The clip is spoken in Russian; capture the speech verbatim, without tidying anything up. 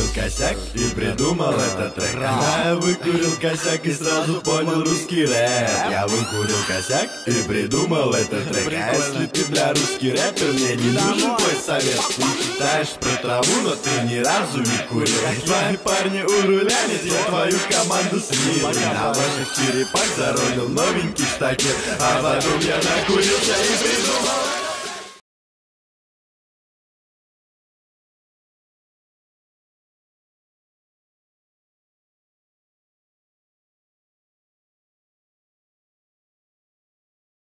выкурил косяк и придумал этот трек. Я выкурил косяк и сразу понял русский рэп. Я выкурил косяк и придумал этот трек. А если ты, бля, русский рэпер, мне не нужен твой совет. Ты читаешь про траву, но ты ни разу не курил. Твои парни у руля, ведь я твою команду слил. На ваших черепах заролил новенький штакет, а потом я накурился и придумал